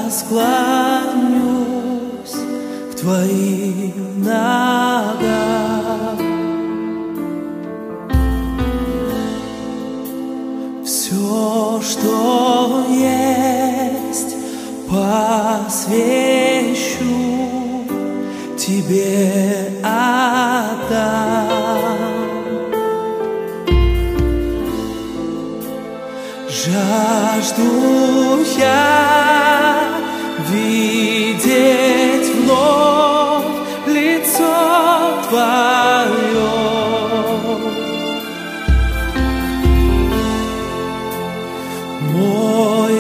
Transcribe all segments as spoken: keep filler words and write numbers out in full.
склонюсь к Твоим ногам. Все, что есть, посвящу Тебе отдам. Жажду я видеть вновь лицо Твое. Мой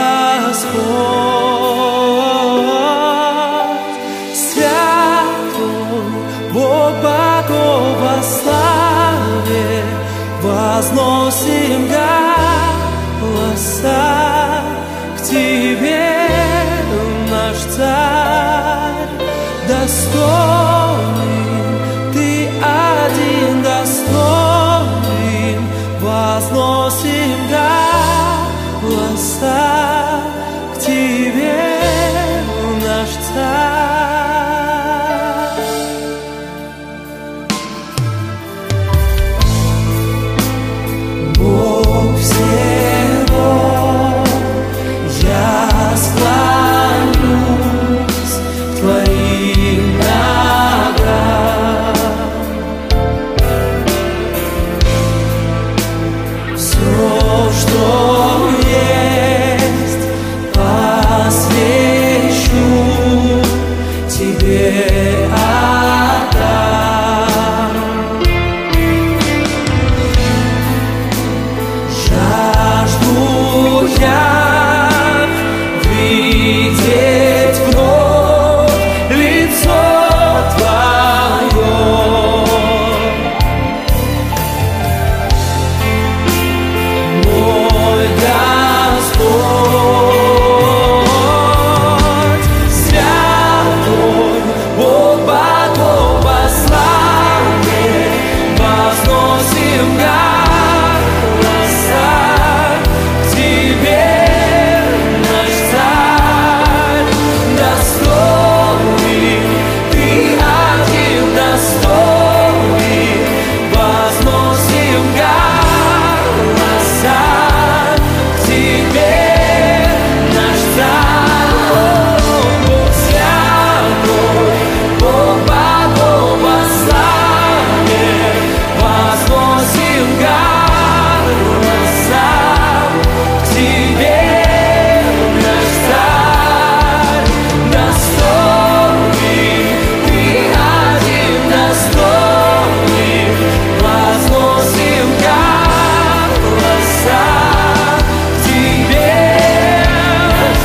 Господь, святой Бог богов во славе, возносим голоса к Тебе, наш Царь, достойный, Ты один достойный, возносим голоса к Тебе, наш Царь. Бог всего, я склонюсь к Твоим ногам. Все, что есть, посвящу Тебе отдам. Жажду я видеть вновь лицо Твое. Мой Господь, святой Бог богов во славе, возносим голоса к Тебе, наш Царь, достойный, Ты один достойный, возносим голоса к Тебе, наш Царь. Бог святой, Бог богов во славе, возносим голоса к Тебе, наш Царь, достойный, Ты один достойный, возносим голоса к Тебе, наш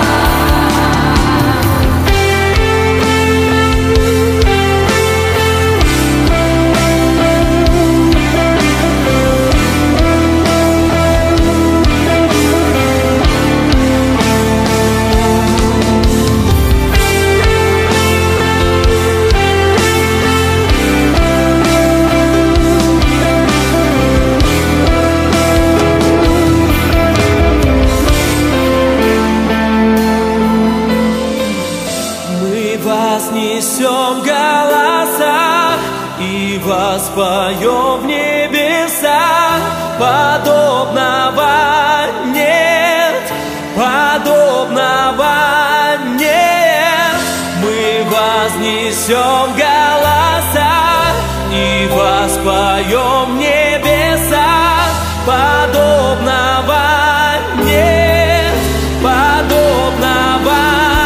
Мы вознесем голоса и воспоем в небесах. Подобного нет, подобного нет. Мы вознесем голоса и воспоем в небесах. Подобного нет, подобного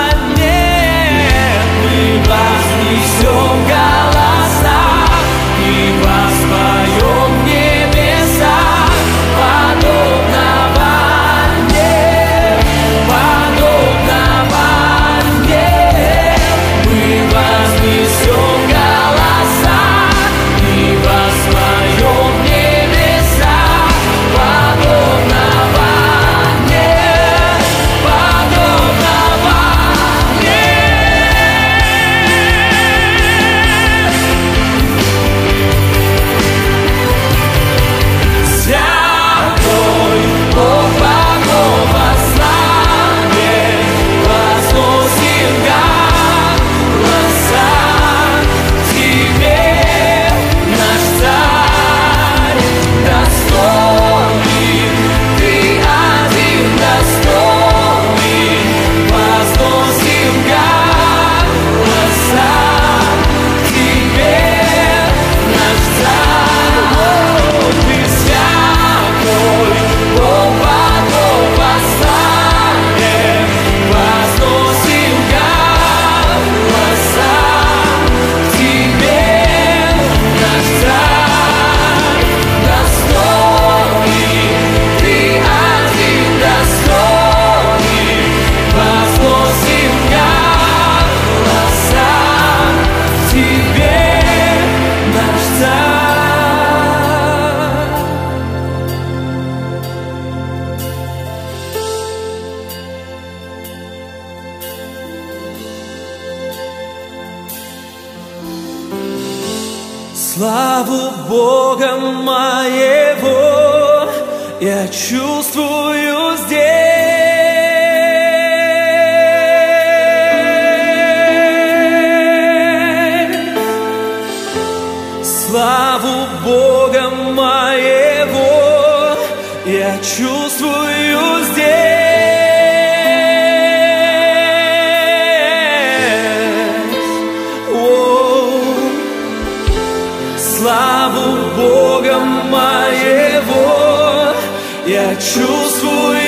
нет. Мы вознесем голоса и воспоем в небесах. Подобного нет, подобного нет. Мы вознесем голоса и воспоем в небесах. Славу Бога моего я чувствую здесь. Славу Бога моего я чувствую здесь. Славу Бога моего я чувствую